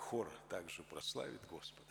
хор также прославит Господа.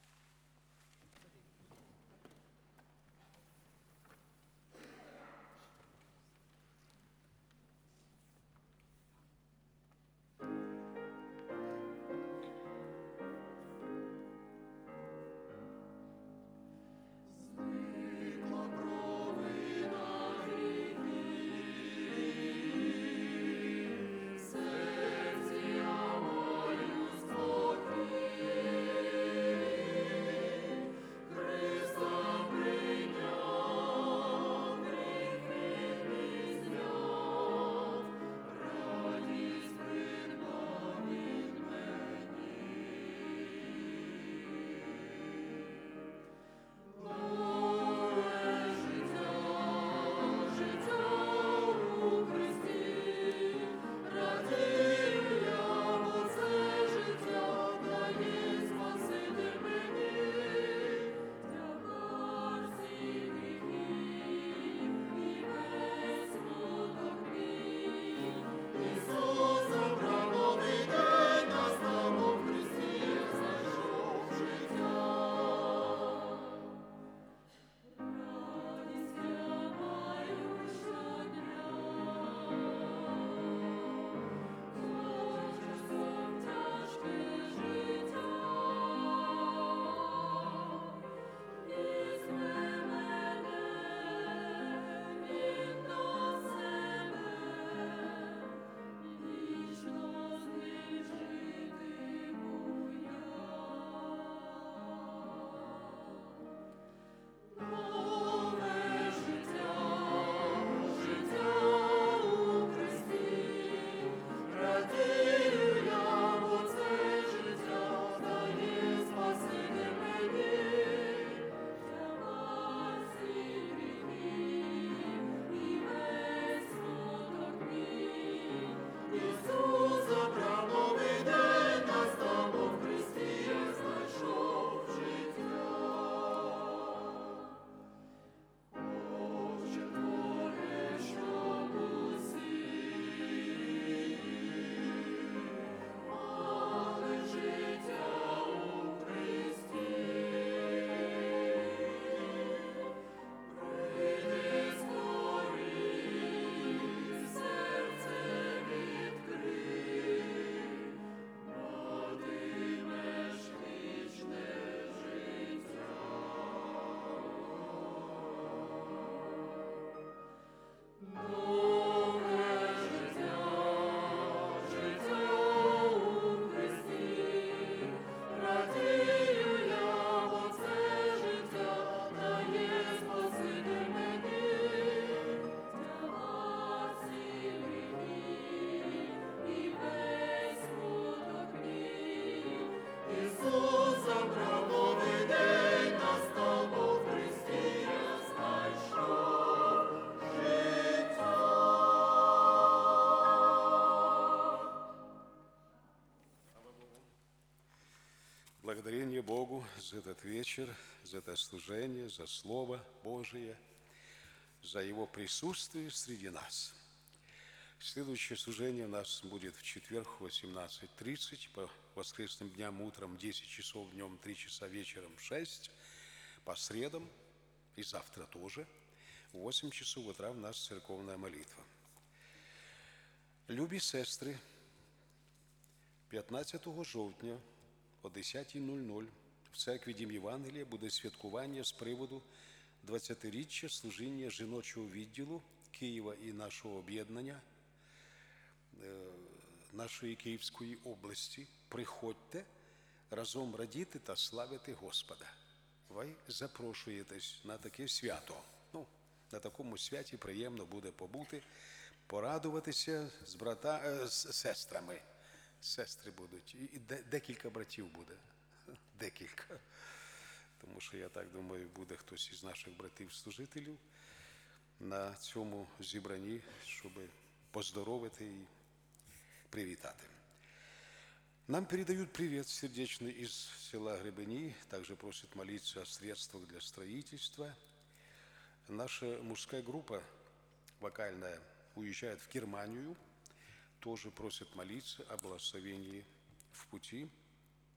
Благодарение Богу за этот вечер, за это служение, за Слово Божие, за Его присутствие среди нас. Следующее служение у нас будет в четверг в 18:30, по воскресным дням утром 10 часов, днем 3 часа, вечером 6, по средам и завтра тоже в 8 часов утра у нас церковная молитва. Любі сестри, 15 жовтня о 10:00 в церкві Дім Євангелія буде святкування з приводу 20-річчя служіння жіночого відділу Києва і нашого об'єднання, нашої Київської області. Приходьте разом радіти та славити Господа. Ви запрошуєтесь на таке свято. На такому святі приємно буде побути, порадуватися з сестрами. Сестри будуть, і декілька братів буде, декілька. Тому що, я так думаю, буде хтось із наших братів-служителів на цьому зібранні, щоб поздоровити і привітати. Нам передают привет сердечный из села Гребени, также просят молиться о средствах для строительства. Наша мужская группа вокальная уезжает в Германию, тоже просят молиться о благословении в пути.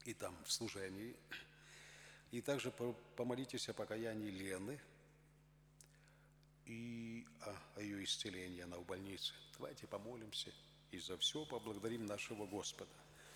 и там в служении. И также помолитесь о покаянии Лены и о ее исцелении, она в больнице. Давайте помолимся и за все поблагодарим нашего Господа.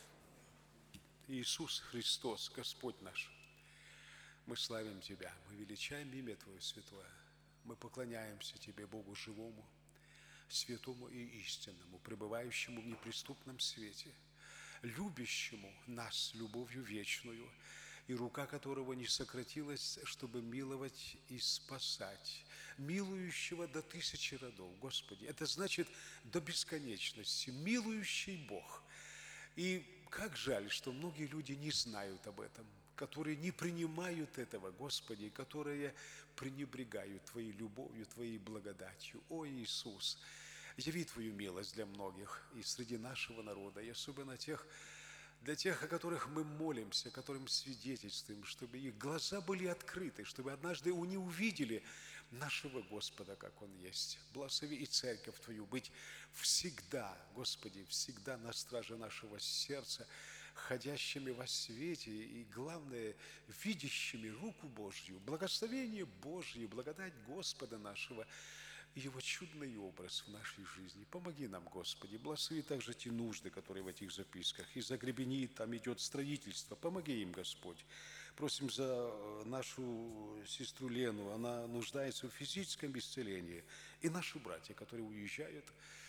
Иисус Христос, Господь наш, мы славим Тебя, мы величаем имя Твое святое, мы поклоняемся Тебе, Богу живому, святому и истинному, пребывающему в неприступном свете, любящему нас любовью вечную, и рука которого не сократилась, чтобы миловать и спасать, милующего до 1000 родов. Господи, это значит до бесконечности, милующий Бог. И как жаль, что многие люди не знают об этом, которые не принимают этого, Господи, которые пренебрегают Твоей любовью, Твоей благодатью. О, Иисус, яви Твою милость для многих и среди нашего народа, и особенно для тех, о которых мы молимся, которым свидетельствуем, чтобы их глаза были открыты, чтобы однажды они увидели нашего Господа, как Он есть. Благослови и церковь Твою быть всегда, Господи, всегда на страже нашего сердца, ходящими во свете и, главное, видящими руку Божью, благословение Божье, благодать Господа нашего, Его чудный образ в нашей жизни. Помоги нам, Господи, благослови также те нужды, которые в этих записках. Из-за Гребени там идет строительство. Помоги им, Господь. Просим за нашу сестру Лену. Она нуждается в физическом исцелении. И наши братья, которые уезжают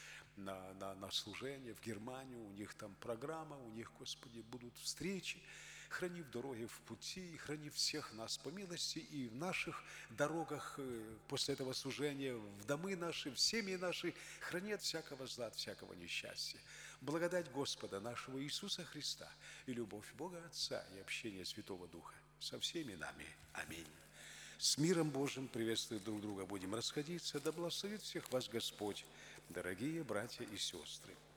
на служение в Германию, у них там программа, у них, Господи, будут встречи. Храни в дороге, в пути, храни всех нас по милости и в наших дорогах после этого служения, в домы наши, в семьи наши, храни от всякого зла, от всякого несчастья. Благодать Господа нашего Иисуса Христа и любовь Бога Отца и общение Святого Духа со всеми нами. Аминь. С миром Божьим приветствуя друг друга будем расходиться. Да благословит всех вас Господь, дорогие братья и сестры.